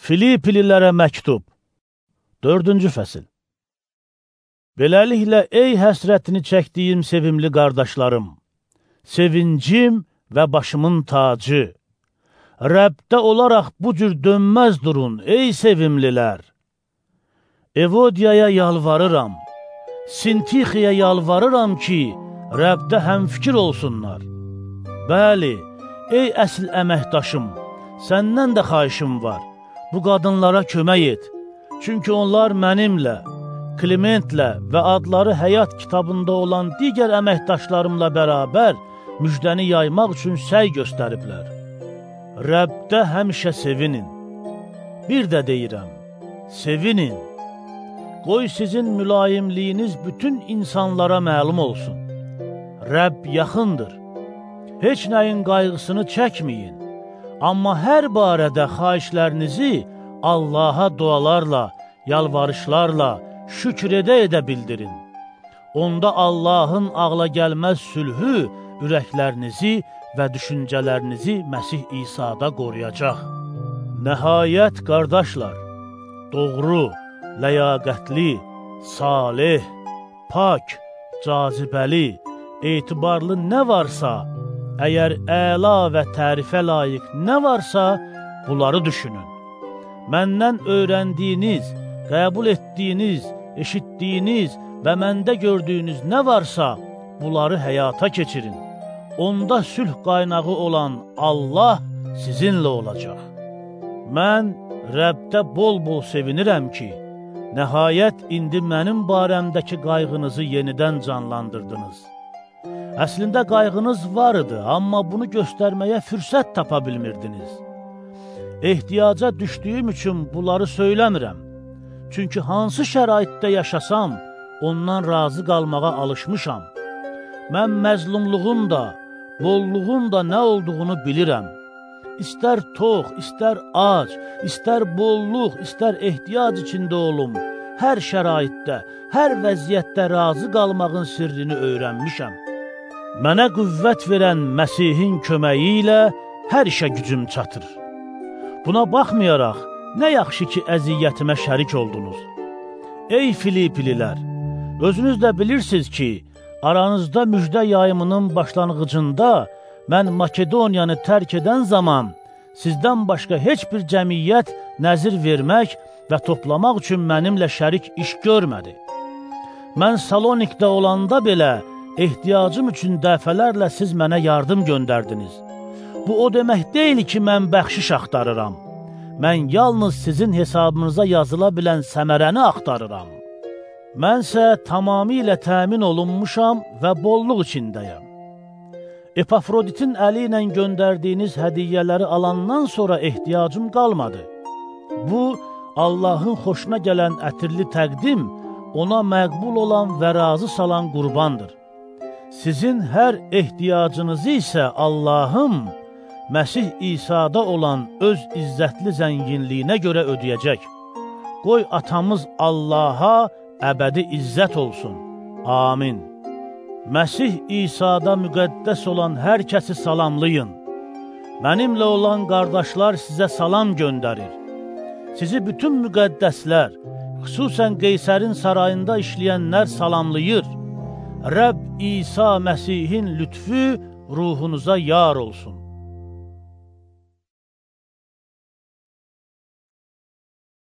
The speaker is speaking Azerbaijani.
Filiplilərə məktub 4-cü fəsil. Beləliklə, ey həsrətini çəkdiyim sevimli qardaşlarım, sevincim və başımın tacı, Rəbdə olaraq bu cür dönməz durun, ey sevimlilər. Evodiyaya yalvarıram, Sintixiyə yalvarıram ki, Rəbdə həmfikir olsunlar. Bəli, ey əsl əməkdaşım, səndən də xahişim var. Bu qadınlara kömək et, çünki onlar mənimlə, Klimentlə və adları həyat kitabında olan digər əməkdaşlarımla bərabər müjdəni yaymaq üçün səy göstəriblər. Rəbdə həmişə sevinin. Bir də deyirəm, sevinin. Qoy sizin mülayimliyiniz bütün insanlara məlum olsun. Rəbb yaxındır. Heç nəyin qayğısını çəkməyin. Amma hər barədə xahişlərinizi Allaha dualarla, yalvarışlarla, şükür edə bildirin. Onda Allahın ağla gəlməz sülhü ürəklərinizi və düşüncələrinizi Məsih İsa'da qoruyacaq. Nəhayət, qardaşlar, doğru, ləyaqətli, salih, pak, cazibəli, etibarlı nə varsa, əgər əla və tərifə layiq nə varsa, bunları düşünün. Məndən öyrəndiyiniz, qəbul etdiyiniz, eşitdiyiniz və məndə gördüyünüz nə varsa, bunları həyata keçirin. Onda sülh qaynağı olan Allah sizinlə olacaq. Mən Rəbdə bol-bol sevinirəm ki, nəhayət indi mənim barəmdəki qayğınızı yenidən canlandırdınız. Əslində qayğınız var idi, amma bunu göstərməyə fürsət tapa bilmirdiniz. Ehtiyaca düşdüyüm üçün bunları söyləmirəm. Çünki hansı şəraitdə yaşasam, ondan razı qalmağa alışmışam. Mən məzlumluğun da, bolluğun da nə olduğunu bilirəm. İstər tox, istər ac, istər bolluq, istər ehtiyac içində olum, hər şəraitdə, hər vəziyyətdə razı qalmağın sirrini öyrənmişəm. Mənə qüvvət verən Məsihin köməyi ilə hər işə gücüm çatır. Buna baxmayaraq, nə yaxşı ki, əziyyətimə şərik oldunuz. Ey Filiplilər, özünüz də bilirsiniz ki, aranızda müjdə yayımının başlanğıcında mən Makedoniyanı tərk edən zaman sizdən başqa heç bir cəmiyyət nəzir vermək və toplamaq üçün mənimlə şərik iş görmədi. Mən Salonikdə olanda belə ehtiyacım üçün dəfələrlə siz mənə yardım göndərdiniz. Bu o demək deyil ki, mən bəxşiş axtarıram. Mən yalnız sizin hesabınıza yazıla bilən səmərəni axtarıram. Mənsə tamamilə təmin olunmuşam və bolluq içindəyəm. Epafroditin əli ilə göndərdiyiniz hədiyyələri alandan sonra ehtiyacım qalmadı. Bu, Allahın xoşuna gələn ətirli təqdim, ona məqbul olan və razı salan qurbandır. Sizin hər ehtiyacınızı isə Allahım, Məsih İsa'da olan öz izzətli zənginliyinə görə ödəyəcək. Qoy atamız Allaha əbədi izzət olsun. Amin. Məsih İsa'da müqəddəs olan hər kəsi salamlayın. Mənimlə olan qardaşlar sizə salam göndərir. Sizi bütün müqəddəslər, xüsusən Qeysərin sarayında işləyənlər salamlayır. Rəbb İsa Məsihin lütfü ruhunuza yar olsun.